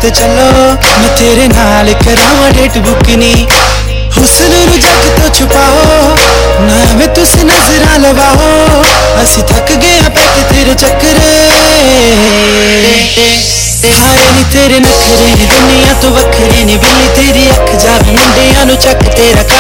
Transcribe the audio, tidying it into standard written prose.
ते चलो मैं तेरे नाल करावां डेट बुक नी हुस्न नू जग तो छुपाओ ना मैं तुसी नजरां लवाओ असी थक गए पैके तेरे चक्करे हारे नी तेरे नखरे दुनिया तो वखरे ने बिल्ली तेरी अख जावे मुंडियां नू चक तेरा